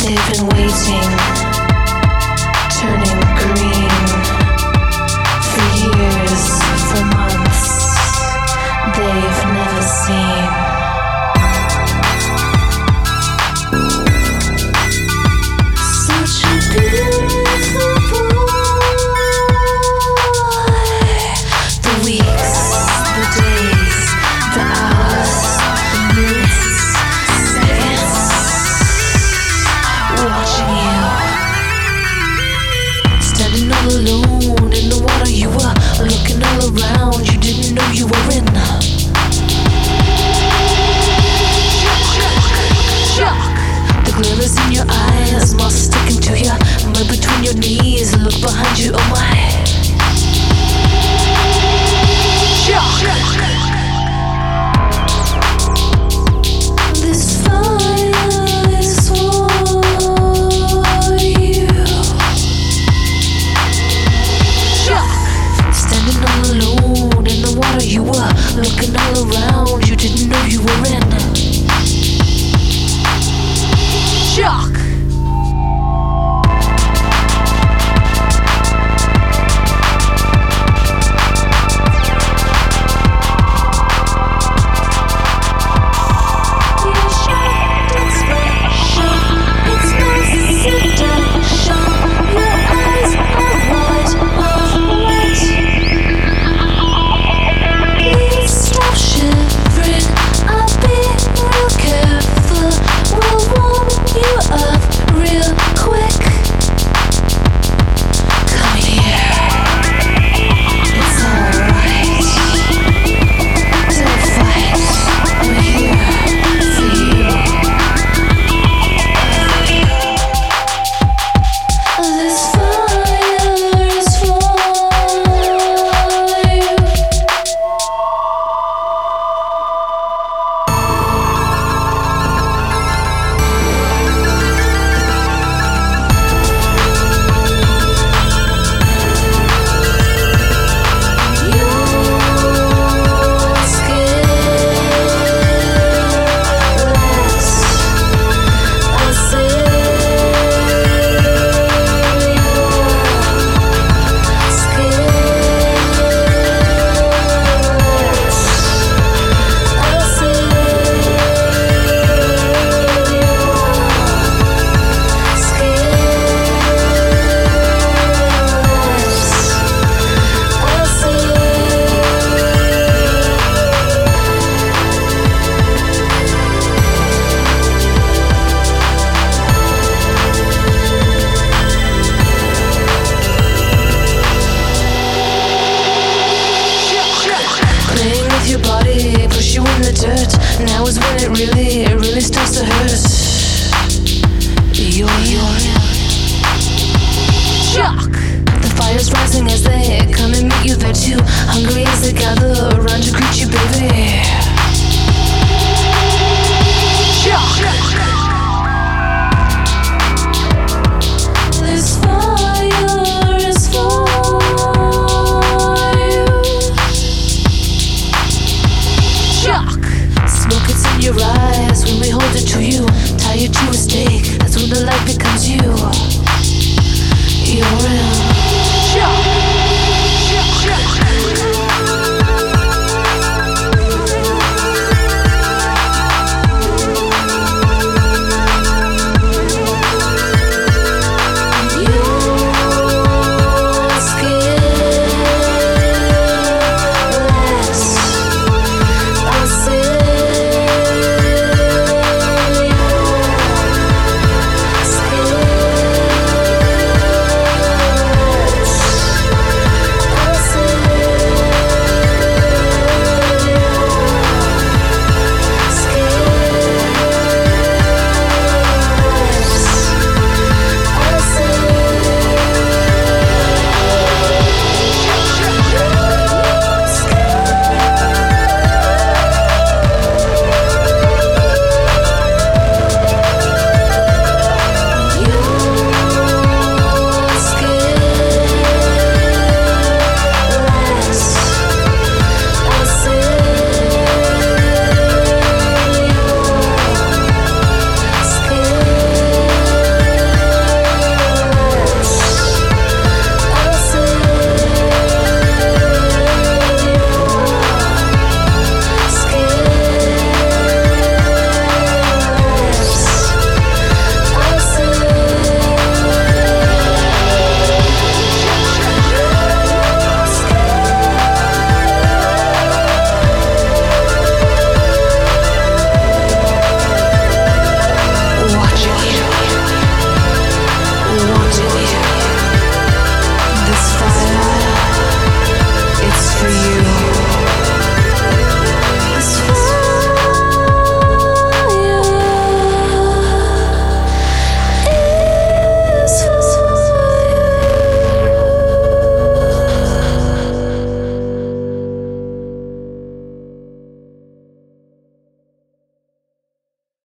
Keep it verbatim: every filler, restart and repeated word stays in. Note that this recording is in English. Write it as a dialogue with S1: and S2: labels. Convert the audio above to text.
S1: They've been waiting, turning green for years, for months. They've never seen. Such a beautiful boy. The weeks, the days, the hours, the minutes, seconds, watching you. Standing all alone in the water, you were looking all around. You didn't know you were in. The glimmers in your eyes, moss sticking to you, mud between your knees. Look behind you, oh my. Shock. This fire is for you. Shock. Standing all alone in the water, you were looking all around. You didn't know you were in. Shock. Your body, push you in the dirt. Now is when it really, it really starts to hurt.